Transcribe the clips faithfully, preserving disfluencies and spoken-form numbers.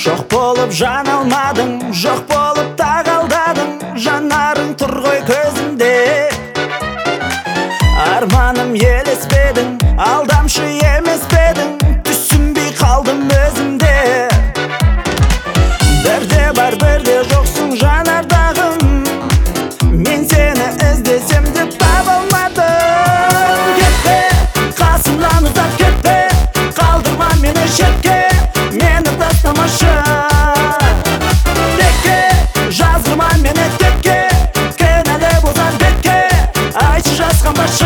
Жоқ болып жан алмадың, жоқ болып тағалдадың, жанарың тұр ғой көзімде. Арманым елеспедің, алдамшы емес педің, түсінбей қалдым өзімде. Бірде бар бірде жоқсың жанардағым, мен сені іздесем де таба алмадым. Кетпе, қасымнан ұзап кетпе, қалдырма мені шетке, мені тастамашы. Текке, жаздырма мені текке, кінәлі болсаң бетке, айтшы жасқанбашы.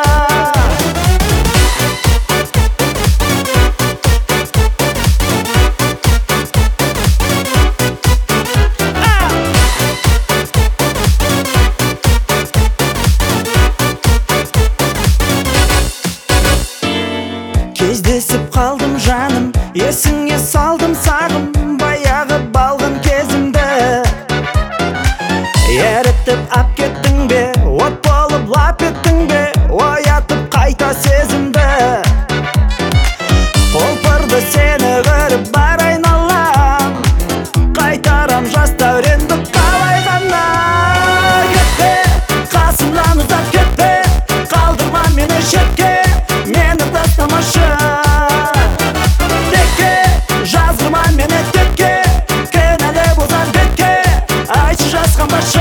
Кездесіп қалдым жаным, есіңе салдым сағым, баяғы балғын кезімді. Ерітіп ап кеттің бе, от болып лап еттің бе, оятып қайта сезімді. Қолпырды сені көріп бар айналам, қайтарам жас дәуренді қалай ғана. Кетпе, қасымнан ұзап кетпе, қалдырма мені шетке, мені тастамашы. Текке, жаздырма мені текке, кінәлі болсаң бетке, айтшы жасқанбашы.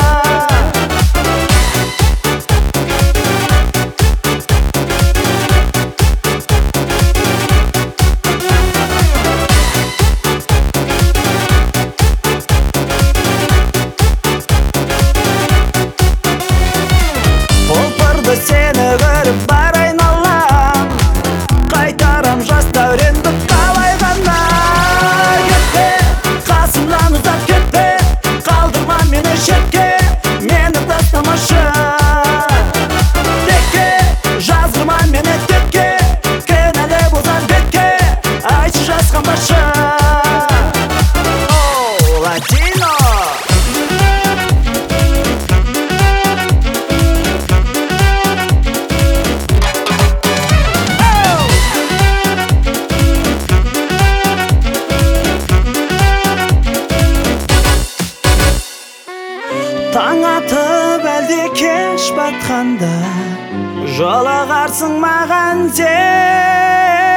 Қолпырды сені көріп бар айналам, қайтарам жас дәуренді қалай ғана. Кетпе, қасымнан ұзап кетпе, қалдырма мені шетке, мені тастамашы. Текке, жаздырма мені текке, кінәлі болсаң бетке, айтшы жасқанбашы. О, Latino! Таң атып әлде кеш батқанда, жолығарсың маған сен.